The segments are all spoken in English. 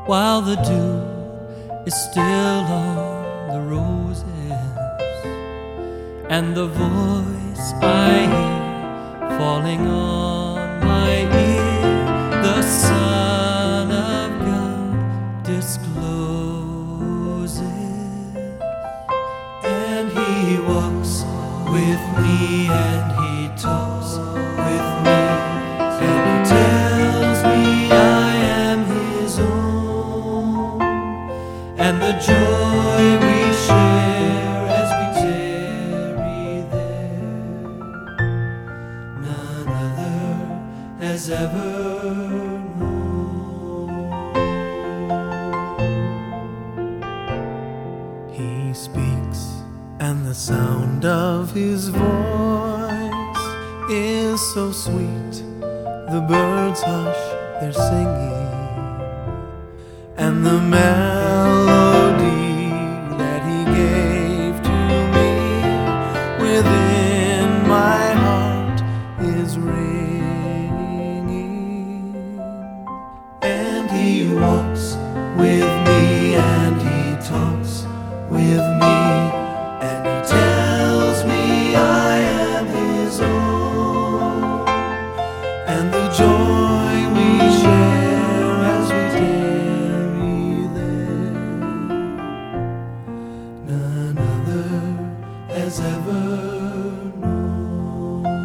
while the dew is still on the roses, and the voice I hear falling on my ear, the Son of God discloses. And He walks with me, and He talks with me, and He tells me I am His own, and the joy we share as we tarry there, none other has ever known. He speaks, and the sound of His voice is so sweet, the birds hush their singing, and the melody that He gave to me within my heart is ringing. And He walks with me, and He talks with me, and He tells me I am His own, and the joy we share as we tarry there, none other has ever known.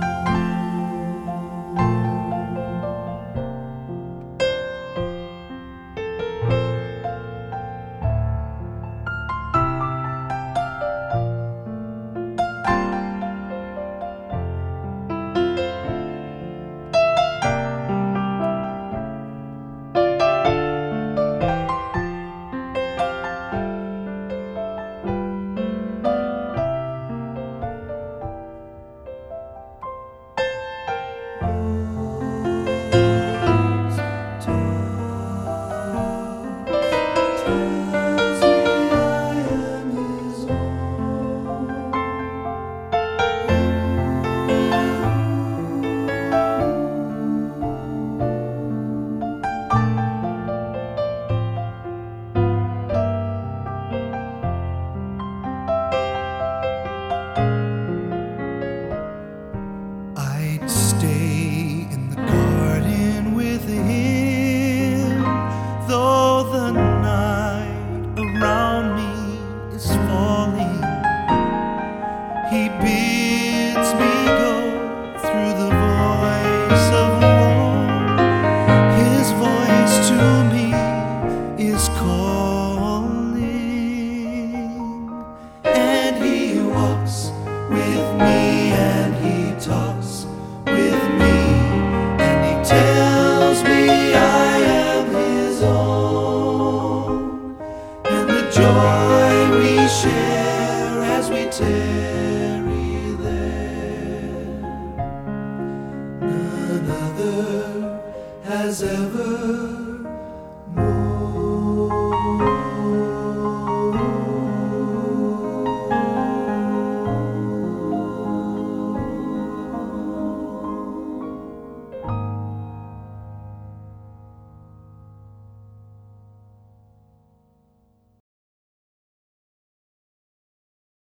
Stay in the garden with Him, though the night around me is falling. He bids me go through the voice of love. His voice to me is calling, and He walks with me, and He talks with me, and He tells me I am His own, and the joy we share as we tarry there, none other has ever